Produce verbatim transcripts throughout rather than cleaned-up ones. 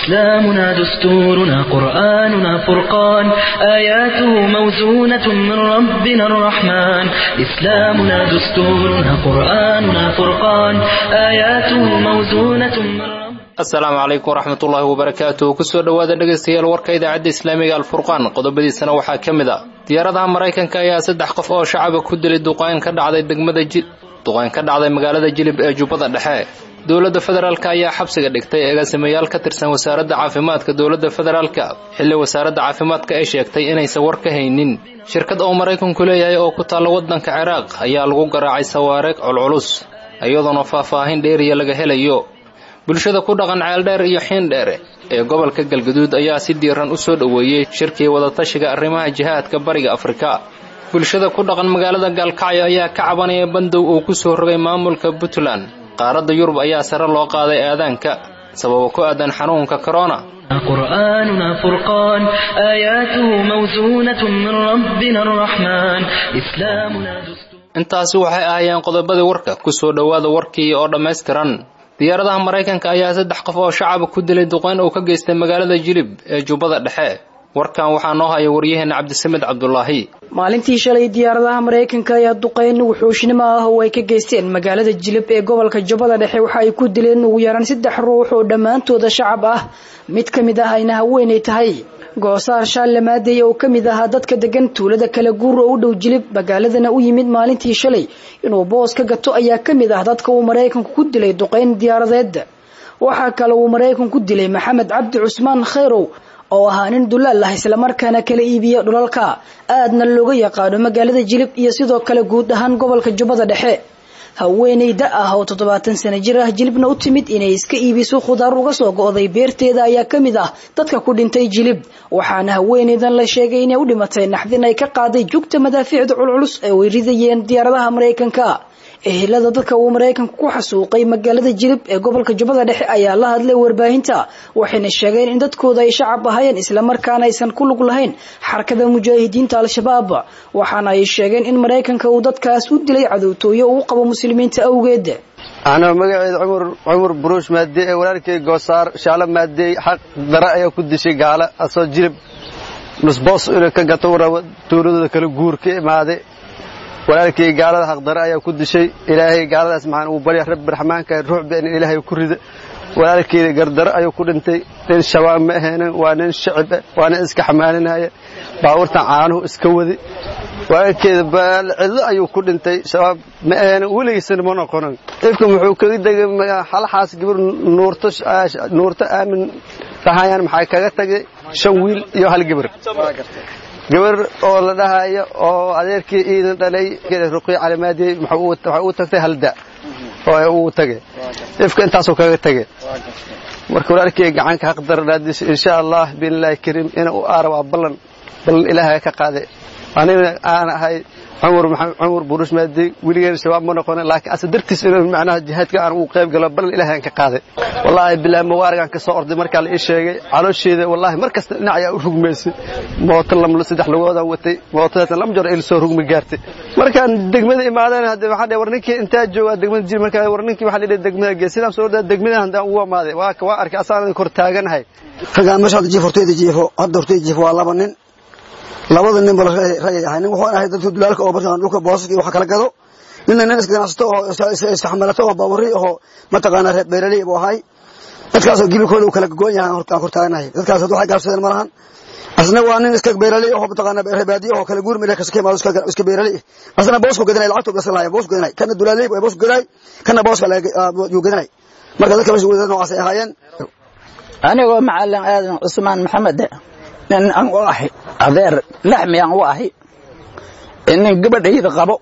إسلامنا دستورنا قرآننا فرقان آياته موزونة من ربنا الرحمن إسلامنا دستورنا قرآننا فرقان آياته موزونة من ربنا. السلام عليكم ورحمة الله وبركاته. كسر دواد dhageystayaal warka idaacadda Islaamiga Al-Furqan qodobadiisana waxaa kamid ah diyaaradaha Mareykanka ayaa saddex qof oo shacab ku dilay duqeyn ka dhacday degmada Jil duqeyn ka dhacday magaalada Jilib ee Jubbada Dhexe. Dowladda Federaalka ayaa xabsiga dhigtay agaasimayaal ka tirsan wasaaradda caafimaadka dowladda Federaalka xilli wasaaradda caafimaadka ay sheegtay inaysan war ka haynin shirkad oo Mareykanku leeyahay oo ku taal wadanka Ciraaq ayaa lagu garaacay sawaariq culculus iyadoo faahfaahin dheeriya laga helayo. bulshada ku dhaqan ceeldheer iyo xiindheer ee gobolka Galgaduud ayaa si diiran u soo dhaweeyay shirkii wada tashiga arrimaha jihaadka bariga Afrika. bulshada ku dhaqan magaalada Gaalkacyo ayaa ka cabanaya bandow oo ku soo rogay maamulka Puntland. qaaradda Yurub ayaa sare loo qaaday aadaanka sababo ku aadan xanuunka corona. قرآننا فرقان آياته موزونة من ربنا الرحمن إسلامنا دستور. intaasi waxay ahaayeen qodobada warka ku soo dhawaada warkii oo dhameystiran. diyaaradaha Mareykanka ayaa saddex qof oo shacab ku dilay duqeyn oo ka geystay magaalada Jilib ee Jubbada Dhexe. warkan waxaa noo haya wariyaheenna Cabdisamed Cabdullaahi. maalintii shalay diyaaradaha Mareykanka ayaa duqeyn wuxuushnimo ah oo ay ka geysteen magaalada Jilib ee gobolka Jubbada Dhexe waxa ay ku dileen ugu yaraan saddex ruux oo dhammaantood shacab ah mid kamid ah ayna haweeney tahay. goosaar Shaallamaadey oo kamid ah dadka degan tuulada kala guur oo u dhow Jilib magaaladana u yimid maalintii shalay inuu boos ka gato ayaa kamid ah dadka uu Mareykanku ku dilay duqeyn diyaaradeed. waxa kale uu Mareykanku dilay Maxamed Cabdi Cusmaan Khayrow oo ahaa nin dulaal ah isla markaana kala iibiyo dhulalka aadna looga yaqaano magaalada Jilib iyo sidoo kale guud ahaan gobolka Jubbada Dhexe. haweeneyda ah oo toddobaatan sano jir ah Jilibna u timid inay iska iibiso khudaar uga soo go'day beerteeda ayaa kamid ah dadka ku dhintay Jilib. waxaana haweeneydan la sheegay inay u dhimatay naxdin ay ka qaaday jugta madaafiicda culculus ee weeridayeen diyaaradaha Mareykanka. ehelada dadka uu Mareykanku ku xasuuqay magaalada Jilib ee gobolka Jubbada Dhexe ayaa la hadlay warbaahinta waxayna sheegeen in dadkooda ay shacab ahaayeen isla markaana aysan ku lug lahayn xarakada mujaahidiinta Al-Shabaab. waxaana ay sheegeen in Mareykanka uu dadkaas u dilay cadowtooyo uu qabo muslimiinta awgeed. ana magaceedu Umar Umar Burush Maadey ee walaalkay Goosaar Shaallamaadey xaq dara ayaa ku dishay gaala asoo Jilib nusboos inuu ka gato tuuladooda kala guur ka imaaday. walaalkay gaalada xaq dara ayaa ku dishay ilaahay gaaladaas maxaan uu bari Rabbi Raxmaanka ruux been ilaahay ku rida. walaalkay gardar ayuu ku dhintay nin shabaab ma ahayn waa nin shacab waa nin iska xamaalinaya baawarta caanuhu iska wadi. walaalkay baal cid ayuu ku dhintay shabaab ma ahayn waligiisna ma noqon. ifku wuxuu kaga dagay xalxaas gabar nuurto nuurto aamin tahayaan maxay kaga tagay shan wiil iyo hal gabar. gabar oo la dhahayo oo adeerkii iidan dhalay ruqi calaamaadii waxa uu tagtay halda oo uu tagay ifka intaas oo kaga tagay. marka walaalkii gacanka xaq daranaadis insha Allah billahi karim ina u aarwa ballan ballan ilaahay ka qaaday. anina aan ahay Umar Maxamed Umar Burush Maadey wiligeena shabaab ma noqon laakiin asal dartiis inuu macnaha jihaadka aan uu qayb galo ballan ilaahay ka qaaday. wallahi billahi mawaarigan ka soo orday marka la ii sheegay caloosheeda wallahi markasta dhinac ayaa u rugmeysay mooto lamlo saddex lugooda watay mootada lam jar il soo rugmi gaartay. markaan degmada imaadeen hadda waxa dheer warninkii inta jooga degmada Jilib markaa warninkii waxa la degmada geesidan soo orday degmada hadda uu amaaday waa ka waa arkay asaan kor taaganahay. ragaan meesha jiiforteeda jiifo hadda horteeda jiifo waa laba nin labada nin bal raayay nin wuxuu ahay dadka dulaalka oo bartaan dhulka booska waxa kala gado ninna nin iska ganacsato oo istaxmalato oo baawari oo mataqaana reer beeraley buu ahay. dadkaas oo gilkooda kala goon yahay hortaan kor taaganahay. dadkaas waxay gaabsadeen malahan asna waa nin iska beeraley oo mataqaana reer baadiyo oo kala guur meelka iska imaado iska beeraley asna boosku gadanay lacagtu gasanaya boosku gadanay kana dulaaley oo boosku gadanay kana booska la yu gadanay. marka dadka meesha wadada noocaas ay ahaayeen. anigoo macallin aadan Usmaan Maxamed nin aan u ahay adeer laxmi aan u ahay in gabadhayda qabo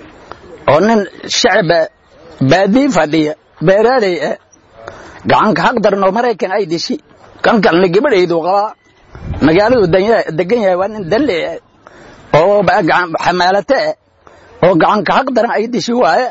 oo nin shacab baadi fadhiya beeraley gacan ka xaqdarno Mareykan ay dishi kan kalna gabadhaydu qaba magaaladu degan yahay waa nin dalle oo gacan xamaalata oo gacan ka xaqdaran ay dishi waaye.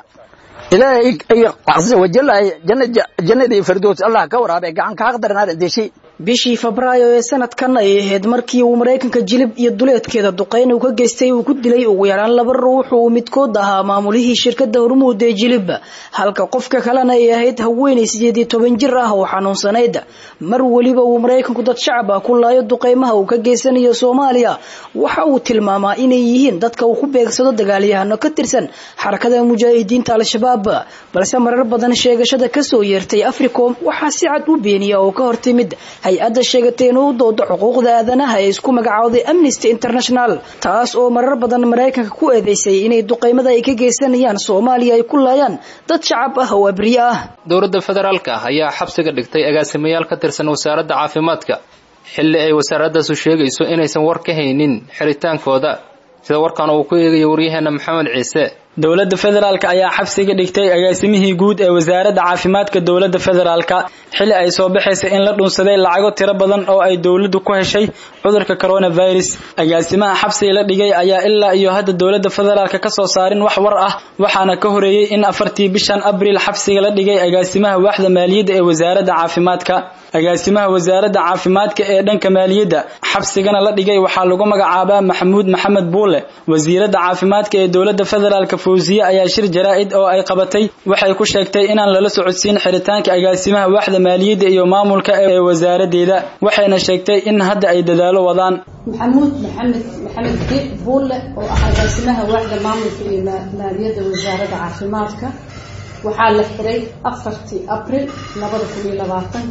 ilaahay ay qasay wajalaay jannada jannada firdows Allah ka waraabe gacan ka xaqdarna dishi bishii Febraayo ee sanadkan ay ahayd markii uu Mareykanka jilib iyo duleedkeeda duqeyn uu ka geystay uu ku dilay ugu yaraan laba ruux oo midkood ahaa maamulihii shirkadda Hormuud ee jilib halka qofka kalena ay ahayd haweeney sideed iyo toban jir ah oo xanuunsanayd mar waliba uu Mareykanku dad shacab ah ku laayo duqeymaha uu ka geysanayo Soomaaliya waxa uu tilmaamaa inay yihiin dadka uu ku beegsado dagaalyahano ka tirsan xarakada mujaahidiinta al-shabaab balse marar badan sheegashada ka soo yeertay Africom waxa si cad u beeniya oo ka hortimid hay-adda sheegatay inuu doodo xuquuqda aadanaha ee isku magacawday Amnesty International taas oo marar badan Mareykanka ku eedeysay inay duqeymada ay ka geysanayaan Soomaaliya ay ku laayaan dad shacab ah oo abriya ah dowladda federaalka ayaa xabsiga dhigtay agaasimayaal ka tirsan wasaaradda caafimaadka xilli ay wasaaraddaasi sheegayso inaysan war ka haynin xiritaankooda sida warkan uu ku eegay wariyaheena Maxamed Ciise dowladda federaalka ayaa xabsiga dhigtay agaasimihii guud ee wasaaradda caafimaadka dowladda federaalka xilli ay soo baxaysay in la dhunsaday lacago tiro badan oo ay dowladdu ku heshay cudurka coronavirus agaasimaha xabsiga la dhigay ayaa ilaa iyo hadda dowladda federaalka ka soo saarin wax war ah waxaana ka horeeyay in afartii bishan Abriil xabsiga la dhigay agaasimaha waaxda maaliyadda ee wasaaradda caafimaadka agaasimaha wasaaradda caafimaadka ee dhanka maaliyadda xabsigana la dhigay waxa lagu magacaabaa Maxamuud Maxamed Buule wasiiradda caafimaadka ee dowladda federaalka Fawziya ayaa shir jaraa'id oo ay qabatay waxay ku sheegtay inaan lala socodsiin xiritaanka agaasimaha waaxda maaliyadda iyo maamulka ee wasaaraddeeda waxayna sheegtay in hadda ay dadaalo wadaan Maxamuud Maxamed Maxamed Buule oo ah agaasimaha waaxda maamulka iyo maaliyadda wasaaradda caafimaadka waxaa la xiray afartii Abriil laba kun iyo labaatan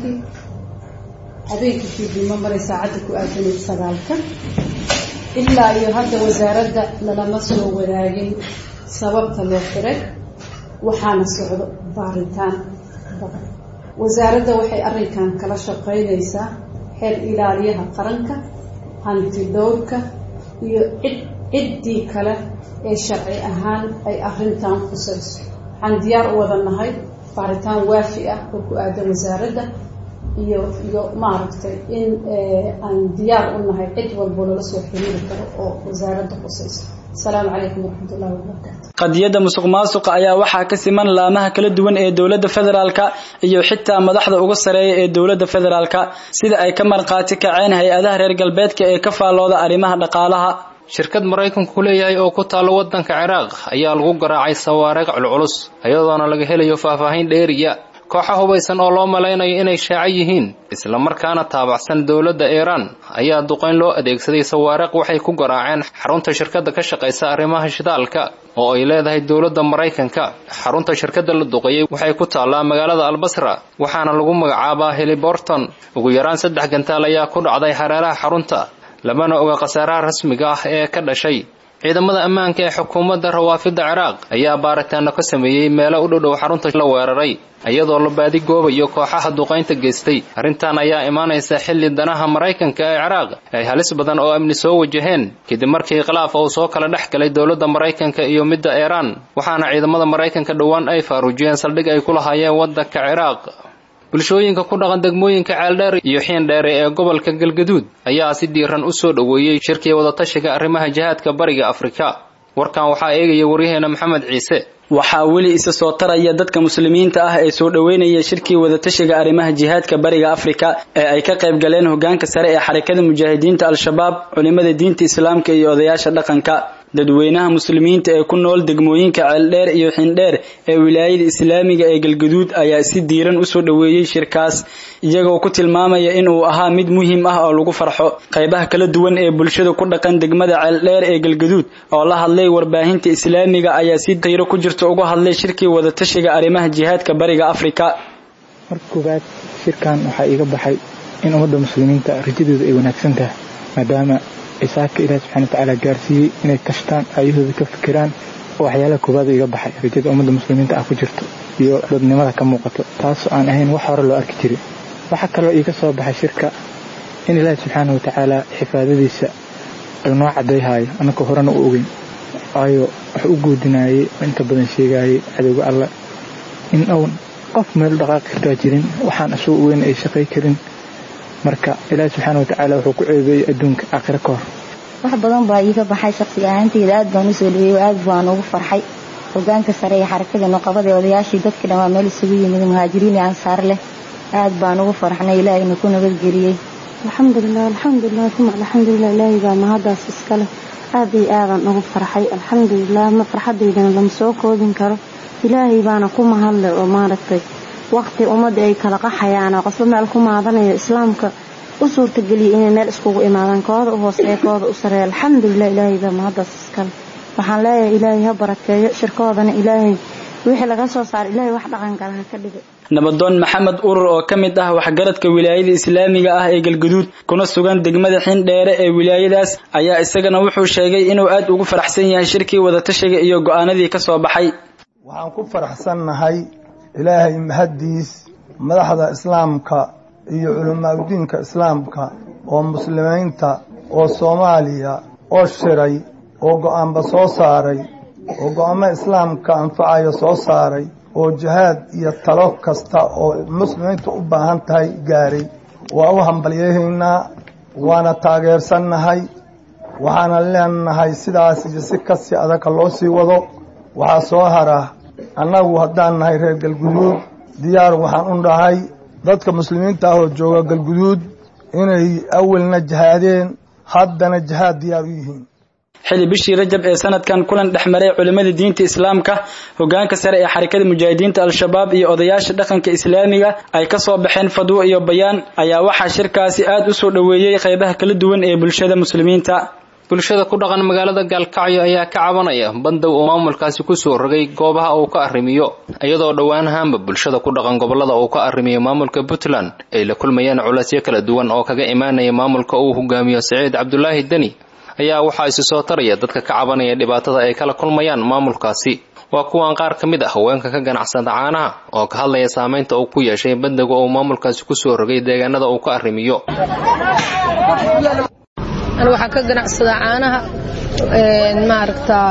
habeenkii fiidnimo maray saacada ku aadanay sagaalka ilaa iyo hadda wasaaradda lama soo wadaagin sababta loo xiray waxaana socdo baaritaan badan wasaaradda waxay arrinkan kala shaqeynaysaa xeer ilaaliyaha qaranka hanti dhowrka iyo ciddii kale ee sharci ahaan ay arrintan khusayso waxaan diyaar u wada nahay baaritaan waafi ah oo ku aadan wasaaradda iyo iyo maaragtay in aan diyaar u nahay cid walba lala soo xiriiri karo oo wasaaradda khusayso السلام عليكم ورحمة الله وبركاته qadiyada musuqmaasuqa ayaa waxa ka siman laamaha kala duwan ee dawladda federaalka iyo xitaa madaxda ugu sareeya ee dawladda federaalka sida ay ka marqaati kaceen hay'adaha reer galbeedka ee ka faalooda arrimaha dhaqaalaha shirkad Mareykanku leeyahay oo ku taalo wadanka Ciraaq ayaa lagu garaacay sawaariq culculus ayadoona laga helayo faahfaahin dheeriya kooxo hubaysan oo loo maleynayo inay shaaci yihiin isla markaana taabacsan dawladda Iran ayaa duqeyn loo adeegsaday sawaariq waxay ku garaaceen xarunta shirkadda ka shaqeysa arrimaha shidaalka oo ay leedahay dawladda Mareykanka xarunta shirkadda la duqeeyay waxay ku taalaa magaalada Al-Basra waxaana lagu magacaabaa Heliborton ugu yaraan saddex gantaal ayaa ku dhacday hareeraha xarunta lamana oga khasaaraha rasmiga ah ee ka dhashay ciidamada ammaanka ee xukuumadda rawaafida Ciraaq ayaa baaritaano ka sameeyay meelo u dhow xarunta la weeraray ayadoo la baadi goobayo kooxaha duqeynta geystay arrintan ayaa imaanaysa xilli danaha Mareykanka ee Ciraaq ay halis badan oo amni soo wajaheen kadib markii khilaaf uu soo kala dhaxgalay dawladda Mareykanka iyo midda Iran waxaana ciidamada Mareykanka dhawaan ay faarujiyeen saldhig ay ku lahaayeen wadanka Ciraaq bulshooyinka ku dhaqan degmooyinka Ceeldheer iyo Xiindheer ee gobolka Galgaduud ayaa si diiran u soo dhaweeyay shirkii wada tashiga arrimaha jihaadka bariga Afrika warkan waxa eegaya wariyaheena Maxamed Ciise waxa wali isa soo taraya dadka muslimiinta ah ee soo dhaweynaya shirkii wada tashiga arrimaha jihaadka bariga Afrika ee ay ka qayb galeen hoggaanka sare ee xarakada mujaahidiinta al-shabaab culimada diinta islaamka iyo odayaasha dhaqanka dadweynaha muslimiinta ee ku nool degmooyinka Ceeldheer iyo Xiindheer ee wilaayada islaamiga ee Galgaduud ayaa si diiran u soo dhaweeyay shirkaas iyagoo ku tilmaamaya in uu ahaa mid muhiim ah oo lagu farxo qaybaha kala duwan ee bulshada ku dhaqan degmada Ceeldheer ee Galgaduud oo la hadlay warbaahinta islaamiga ayaa si tayro ku jirto uga hadlay shirkii wada tashiga arrimaha jihaadka bariga Afrika markoobaad shirkan waxa iga baxay in ummadda muslimiinta rajadooda ay wanaagsan tahay maadaama isaaka ilaahay subhanahu wa ta'ala gaarsiiyay inay kashtaan ayahooda ka fikiraan oo waxyaalaha koobaad iga baxay rajada ummadda muslimiinta ah ku jirto iyo dadnimada ka muuqato taas aan ahayn wax hore loo arki jiray waxa kale oo iga soo baxay shirka in ilaahay subhanahu wa ta'ala xifaadadiisa ay noo cadeeyay anaka horena u ogeyn ayo wax u guudinayay inta badan sheegay cadowga Allah in uu qof meel dhaqaaq ka jirin waxaan asoo weyn ay shaqay karin marka ilaahay subhanahu wa ta'ala wuxuu ku ceebay adduunka aakhira ka hor wax badan baa iga baxay shakhsi ahaantayda aad baan u soo dhaweeyay aad baan ugu farxay hoggaanka sare ee xarakada nuqabada odayaashii dadka dhan waa meel isugu yimid muhaajiriin iyo ansaar leh aad baan ugu farxnay ilaahayna ku nabad geliyay alxamdulilah alxamdulilah uma alxamdulilah ilaahay baa mahadaas iskale aad iyo aadan ugu farxay alxamdulilah ma farxadaydana lama soo koobin karo ilaahay baana ku mahadle oo maaragtay waqti ummadda ay kala qaxayaan qofba meel ku maadanayo islaamka u suurtageliyay inay meel iskugu imaadaan kooda u hooseeya kooda u sareeya alxamdulilah ilaahay baa mahadaas iskale waxaan leeyahay ilaahay ha barakeeyo shirkoodana ilaahay wixii laga soo saaray ilaahay wax dhaqan kale ha ka dhigo nabadoon maxamed urur oo ka mid ah waxgaradka wilaayada islaamiga ah ee galgaduud kuna sugan degmada xindheere ee wilaayadaas ayaa isagana wuxuu sheegay inuu aad ugu faraxsan yahay shirkii wada tashiga iyo go'aanadii ka soo baxay waxaan ku faraxsannahay ilaahay mahadiis madaxda islaamka iyo culimaadudiinka islaamka oo muslimiinta oo Soomaaliya oo shiray oo go'aanba soo saaray oo go'aamo islaamka anfacayo soo saaray oo jihaad iyo talo kasta oo muslimiintu u baahan tahay gaaray waa u hambalyeeynaa waana taageersannahay waxaana leenahay sidaas iyo si kasi adag loo sii wado waxa soo hara annagu haddaan nahay reer galguduud diyaar waxaan u dhahay dadka muslimiinta ah oo jooga galguduud inay awalna jihaadeen haddana jihaad diyaar u yihiin xili bishii Rajab ee sanadkan kulan dhaxmaray culimada diinta islaamka hogaanka sare ee xarakada mujaahidiinta al-shabaab iyo odayaasha dhaqanka islaamiga ay ka soo baxeen fadwo iyo bayaan ayaa waxa shirkaasi aad u soo dhaweeyay qaybaha kala duwan ee bulshada muslimiinta bulshada ku dhaqan magaalada Gaalkacyo ayaa ka cabanaya bandow oo maamulkaasi ku soo rogay goobaha uu ka arrimiyo iyadoo dhawaan ahaanba bulshada ku dhaqan gobolada uu ka arrimiyo maamulka Puntland ay la kulmayaan culaysyo kala duwan oo kaga imaanaya maamulka uu hogaamiyo Saciid Cabdullaahi Dani ayaa waxa ay soo taraya dadka ka cabanaya dhibaatada ay kala kulmayaan maamulkaasi waa kuwan qaar kamid ah haweenka ka ganacsada caanaha oo ka hadlaya saameynta uu ku yeeshay bandowga uu maamulkaasi ku soo rogay deegaanada uu ka arrimiyo أنا وحكا قناعصدا عانها ما عرفتا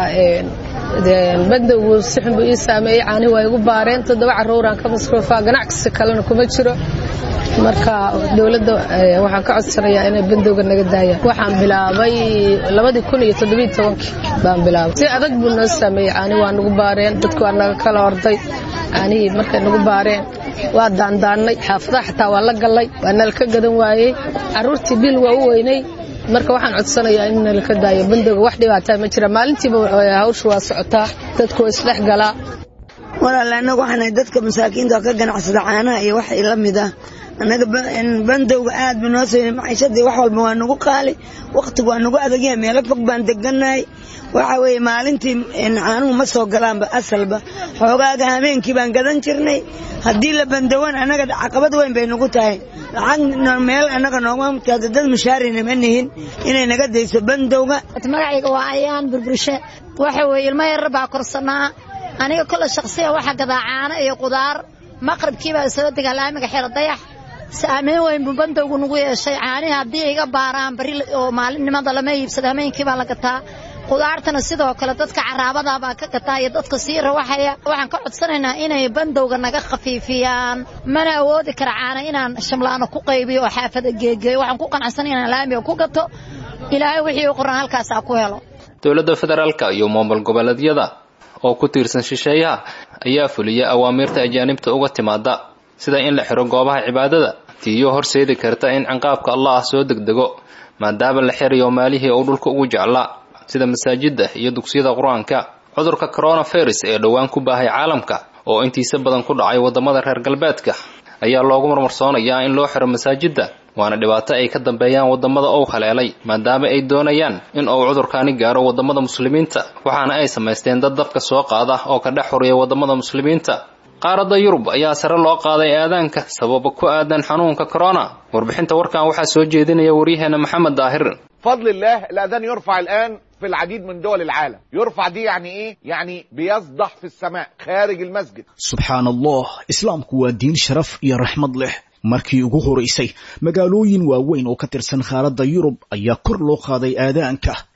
بدو وسحن بو إيسامي عاني وايقو بارين تدوع الروران كمسروفا قناعكس كالنا كمجرو marka dawladda waxaan ka codsanayaa inay bandowga naga daayaan waxaan bilaabay labadii kun iyo toddoba iyo toban baan bilaabay si adag buu noo sameeyay ani waa nagu baareen dadku waa naga kala orday ani markay nagu baareen waa daandaanay xaafadaha xitaa waa la galay waa nal ka gadan waayay caruurtii bil waa u weynay marka waxaan codsanayaa in nal ka daayo bandowga wax dhibaato ma jira maalintiiba hawshu waa socotaa dadku way isdhex galaa walaalaana waxaan dadka masaakiinta ka ganacsada caanaha iyo wax ila mid ah anaga bandowga aad banoo soo maciishadii wax walba waa nagu qaali waqtigu waa nagu adagay meel fog baan deganay waxa weey maalintii caanuhu ma soo galaanba asalba xoogaaga habeenkii baan gadan jirnay hadii la bandowan anaga caqabad weyn bay nagu tahay lacag meel anaga nooga mutaada dad mushaarina manihin inay naga deyso bandowga magacayga waa ayaan burburshe waxa weey ilmo yar baa korsanaa aniga kala shakhsiga waxa gadaa caano iyo qudaar maqribkii baa soo dagaalaamiga xeer dayax saameyn weyn buu bandowgu nagu yeeshay caanaha hadii iga baaraan bari oo maalinimada lama iibsado habeenkii baa la gataa qudaartana sidoo kale dadka caraabada baa ka gataa iyo dadka sii rawaxaya waxaan ka codsanaynaa inay bandowga naga khafiifiyaan mana awoodi kara caana inaan shamlaano ku qaybiyo oo xaafada geegeeyo waxaan ku qanacsanaynaa inaan laamiga ku gato ilaahay wixii uu qoran halkaas ku helo dawladda federaalka iyo maamul goboleedyada oo ku tiirsan shisheeyaha ayaa fuliya awaamirta ajaanibta uga timaada sida in la xiro goobaha cibaadada tiyo horseedi karta in ciqaabka Allah soo degdego maadaama la xiriyo maalihii uu dhulka ugu jeclaa sida masaajida iyo dugsiyada quraanka cudurka coronavirus ee dhawaan ku baahay caalamka oo intiisa badan ku dhacay wadamada reer galbeedka ayaa loogu marmarsoonayaa in loo xiro masaajida waana dhibaato ay ka dambeeyaan wadamada oo khaleelay maadaama ay doonayaan in uu cudurkaani gaaro wadamada muslimiinta waxaana ay sameysteen dad dabka soo qaada oo ka dhex xuriya wadamada muslimiinta qaarada Yurub ayaa sare loo qaaday aadaanka sabab ku aadan xanuunka corona warbixinta warkan waxa soo jeedinaya wariyaheena Maxamed Daahir فضل الله الأذان يرفع الآن في العديد من دول العالم يرفع دي يعني إيه؟ يعني بيصدح في السماء خارج المسجد سبحان الله إسلام كوا دين شرف يا رحمة الله markii ugu horeysay magaalooyin waaweyn oo ka tirsan qaaradda Yurub ayaa kor loo qaaday aadaanka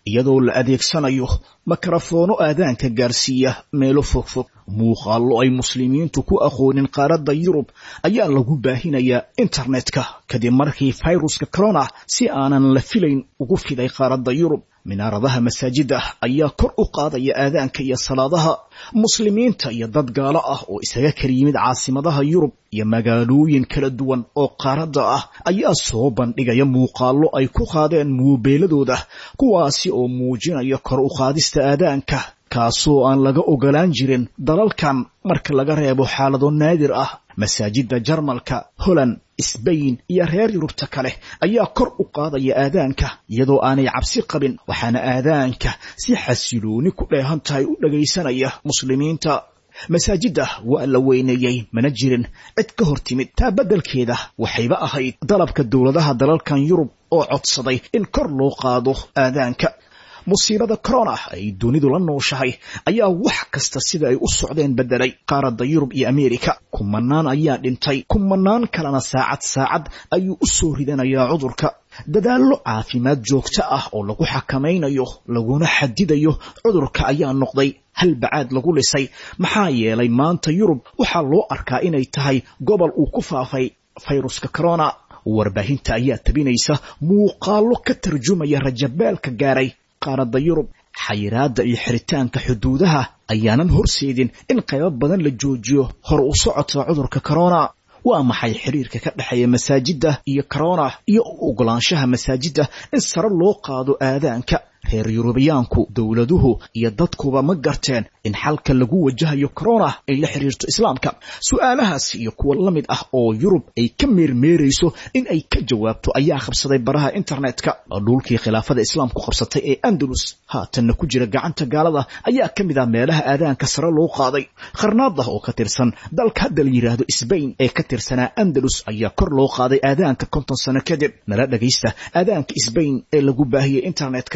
iyadoo la adeegsanayo mikrofoono aadaanka gaarsiiya meelo fogfog. muuqaallo ay muslimiintu ku aqoonin qaaradda Yurub ayaa lagu baahinayaa internetka kadib markii fayruska corona si aanan la filayn ugu fiday qaaradda Yurub. minaaradaha masaajida ayaa kor u qaadaya aadaanka iyo salaadaha. muslimiinta iyo dad gaalo ah oo isaga kala yimid caasimadaha Yurub iyo magaalooyin kala duwan oo qaaradda ah ayaa soo bandhigaya muuqaallo ay ku qaadeen moobiiladooda kuwaasi oo muujinaya kor u qaadista aadaanka kaasoo aan laga ogolaan jirin dalalkan marka laga reebo xaalado naadir ah. masaajida Jarmalka, Holland, Spain iyo reer Yurubta kale ayaa kor u qaadaya aadaanka iyadoo aanay cabsi qabin, waxaana aadaanka si xasilooni ku dheehan tahay u dhageysanaya muslimiinta. masaajida waa la weyneeyay mana jirin cid ka hor timid. taa beddelkeeda waxayba ahayd dalabka dowladaha dalalkan Yurub oo codsaday in kor loo qaado aadaanka. musiibada corona ay dunidu la nooshahay ayaa wax kasta sida ay u socdeen bedelay. qaaradda Yurub iyo Ameerika kumanaan ayaa dhintay, kumanaan kalena saacad saacad ayuu u soo ridanayaa cudurka. dadaallo caafimaad joogto ah oo lagu xakamaynayo laguna xadidayo cudurka ayaa noqday hal bacaad lagu lisay. maxaa yeelay maanta Yurub waxaa loo arkaa inay tahay gobol uu ku faafay fayruska corona. warbaahinta ayaa tabinaysa muuqaallo ka tarjumaya rajabeelka gaaray qaaradda Yurub. xayiraadda iyo xiritaanka xuduudaha ayaanan horseedin in qaybo badan la joojiyo hor u socodka cudurka corona. waa maxay xiriirka ka dhexeeya masaajida iyo corona iyo ogolaanshaha masaajida in sare loo qaado aadaanka? reer Yurubiyaanku, dowladuhu iyo dadkuba ma garteen in xalka lagu wajahayo corona ay la xiriirto islaamka? su'aalahaas iyo kuwa la mid ah oo Yurub ay ka meermeerayso in ay ka jawaabto ayaa qabsaday baraha internetka. dhulkii khilaafada islaamku qabsatay ee Andalus haatanna ku jira gacanta gaalada ayaa ka mid ah meelaha aadaanka sare loo qaaday. qarnaada oo ka tirsan dalka hadda la yiraahdo Spain ee ka tirsanaa Andalus ayaa kor loo qaaday aadaanka konton sano kadib. nala dhageysta aadaanka Spain ee lagu baahiyay internetka.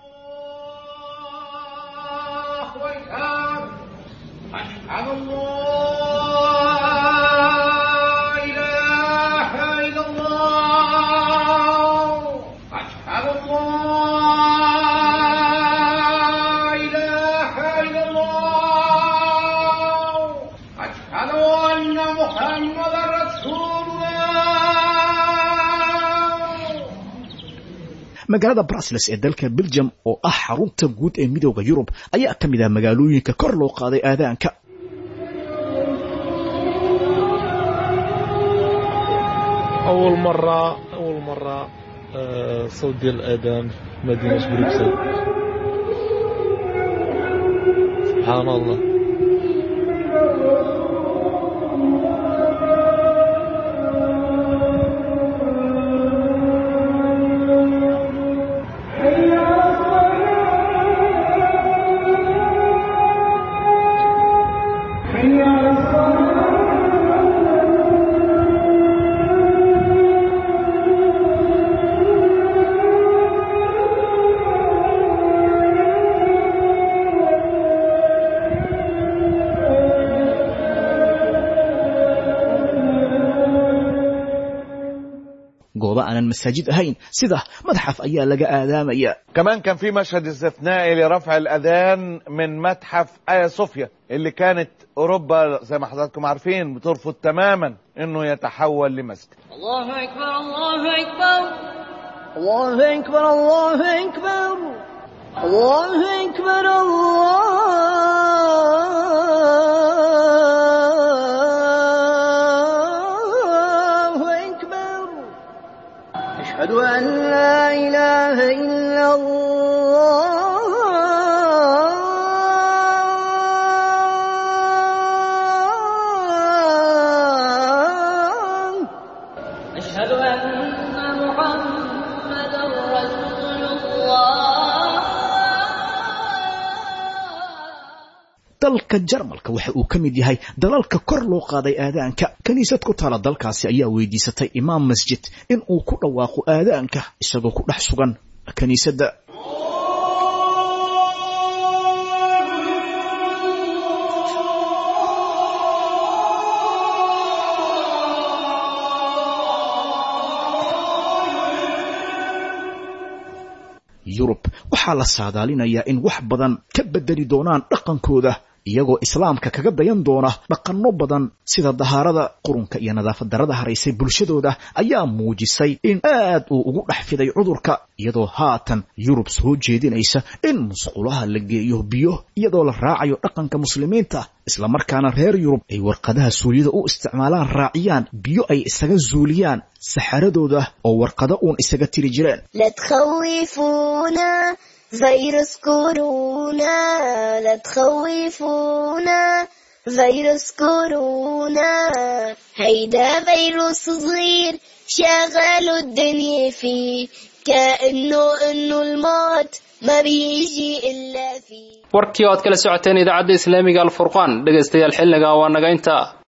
magaalada Brussels ee dalka Belgium oo ah xarunta guud ee midowga Yurub ayaa ka mid ah magaalooyinka kor loo qaaday aadaanka. أول مرة أول مرة صوت الأذان مدينة بروكسل. سبحان الله. مساجد أهين سده متحف أيا لقى آذان أيا. كمان كان في مشهد استثنائي لرفع الأذان من متحف آيا صوفيا اللي كانت أوروبا زي ما حضراتكم عارفين بترفض تماما إنه يتحول لمسجد. الله أكبر الله أكبر الله أكبر الله أكبر الله أكبر الله أشهد أن لا إله إلا الله أشهد أن محمدا رسول الله. dalka Jarmalka waxa uu ka mid yahay dalalka kor loo qaaday aadaanka. kaniisad ku taala dalkaasi ayaa weydiisatay imaam masjid in uu ku dhawaaqo aadaanka isagoo ku dhex sugan kaniisadda. yurub waxaa la saadaalinayaa in wax badan ka bedeli doonaan dhaqankooda iyagoo islaamka kaga dayan doona dhaqanno badan sida dahaarada qurunka iyo nadaafad darrada haraysay bulshadooda ayaa muujisay in aad uu ugu dhex fiday cudurka iyadoo haatan yurub soo jeedinaysa in musqulaha la geeyo biyo iyadoo la raacayo dhaqanka muslimiinta isla markaana reer yurub ay warqadaha suuliyada u isticmaalaan raaciyaan biyo ay isaga zuuliyaan saxaradooda oo warqado uun isaga tiri jireen la tkhawifuna فيروس كورونا لا تخوفونا فيروس كورونا هيدا فيروس صغير شغلوا الدنيا فيه كأنه إنه الموت ما بيجي إلا فيه warkii aad kala socoteen idaacadda islaamiga alfurqaan dhageystayaal xilliga waa naga inta